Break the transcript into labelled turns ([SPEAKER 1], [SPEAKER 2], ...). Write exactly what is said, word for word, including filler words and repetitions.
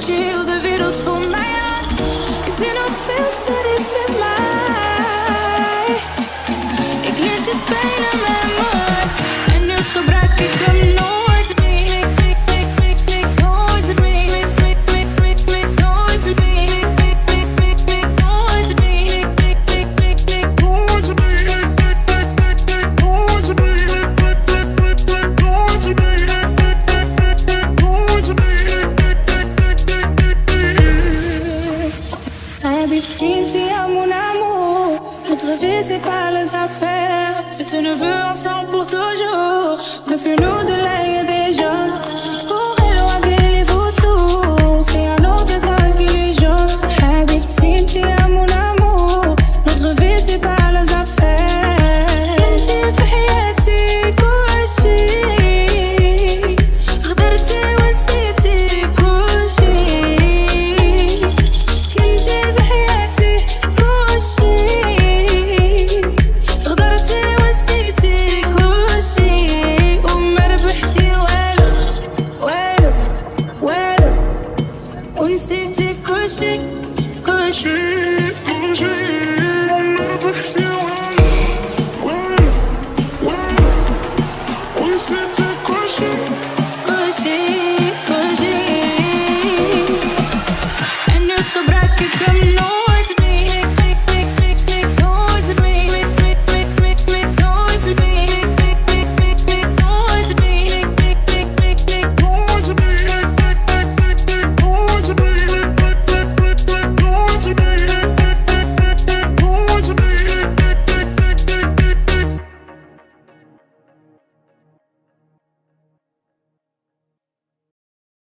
[SPEAKER 1] je heel de wereld voor mij had. Je zit nog veel te diep in mij. Ik leer je spelen met mijn hart en nu gebruik ik hem nooit. C'est pas les affaires, si tu ne veux ensemble pour toujours, méfie-nous de l'air des gens. Pour éloigner les vautours, c'est un autre intelligence. Habibti, à mon amour, notre vie c'est pas les affaires. Inti في حياتي كل شيء، غدرتي ونسيتي كل شيء. كنتي في حياتي كل شيء. ونسيتي كل شي كل شي كل شي وانا بحكي وين وين وين ونسيتي